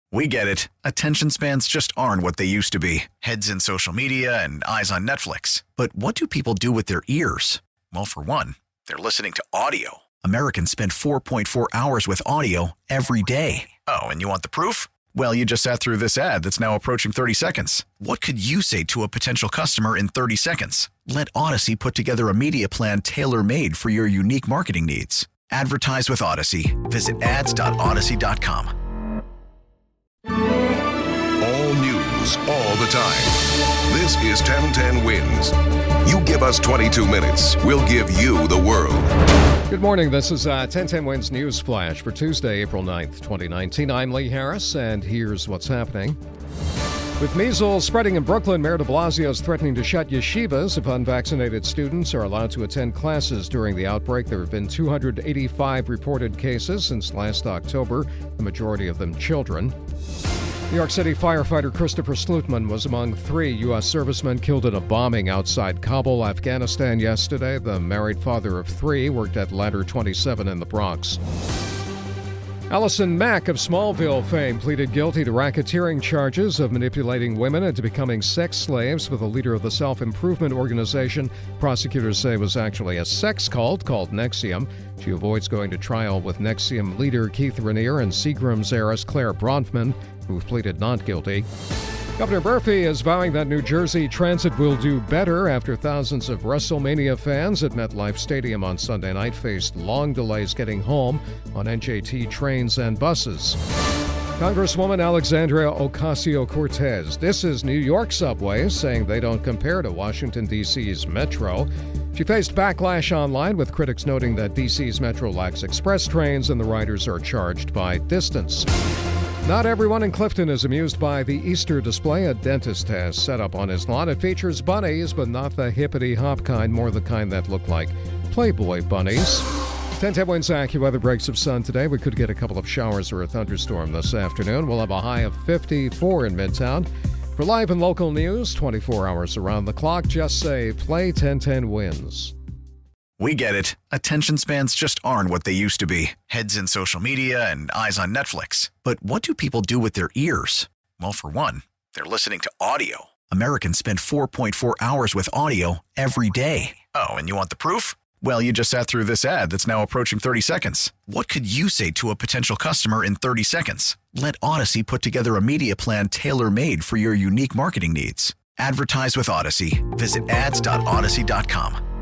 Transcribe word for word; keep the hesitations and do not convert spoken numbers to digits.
We get it. Attention spans just aren't what they used to be. Heads in social media and eyes on Netflix. But what do people do with their ears? Well, for one, they're listening to audio. Americans spend four point four hours with audio every day. Oh, and you want the proof? Well, you just sat through this ad that's now approaching thirty seconds. What could you say to a potential customer in thirty seconds? Let Odyssey put together a media plan tailor-made for your unique marketing needs. Advertise with Odyssey. Visit ads dot odyssey dot com. All news, all the time. This is ten ten Wins. You give us twenty-two minutes, we'll give you the world. Good morning. This is uh, ten ten Wins News Flash for Tuesday, April ninth, twenty nineteen. I'm Lee Harris, and here's what's happening. With measles spreading in Brooklyn, Mayor de Blasio is threatening to shut yeshivas if unvaccinated students are allowed to attend classes during the outbreak. There have been two hundred eighty-five reported cases since last October, the majority of them children. New York City firefighter Christopher Slutman was among three U S servicemen killed in a bombing outside Kabul, Afghanistan yesterday. The married father of three worked at Ladder twenty-seven in the Bronx. Allison Mack of Smallville fame pleaded guilty to racketeering charges of manipulating women into becoming sex slaves for the leader of the self-improvement organization prosecutors say was actually a sex cult called NXIVM. She avoids going to trial with NXIVM leader Keith Raniere and Seagram's heiress Claire Bronfman, who pleaded not guilty. Governor Murphy is vowing that New Jersey Transit will do better after thousands of WrestleMania fans at MetLife Stadium on Sunday night faced long delays getting home on N J T trains and buses. Congresswoman Alexandria Ocasio-Cortez disses New York subways, saying they don't compare to Washington, D C's Metro. She faced backlash online, with critics noting that D C's Metro lacks express trains and the riders are charged by distance. Not everyone in Clifton is amused by the Easter display a dentist has set up on his lawn. It features bunnies, but not the hippity-hop kind, more the kind that look like Playboy bunnies. ten ten Wins AccuWeather breaks of sun today. We could get a couple of showers or a thunderstorm this afternoon. We'll have a high of fifty-four in Midtown. For live and local news, twenty-four hours around the clock, just say play ten ten Wins. We get it. Attention spans just aren't what they used to be. Heads in social media and eyes on Netflix. But what do people do with their ears? Well, for one, they're listening to audio. Americans spend four point four hours with audio every day. Oh, and you want the proof? Well, you just sat through this ad that's now approaching thirty seconds. What could you say to a potential customer in thirty seconds? Let Odyssey put together a media plan tailor-made for your unique marketing needs. Advertise with Odyssey. Visit ads dot odyssey dot com.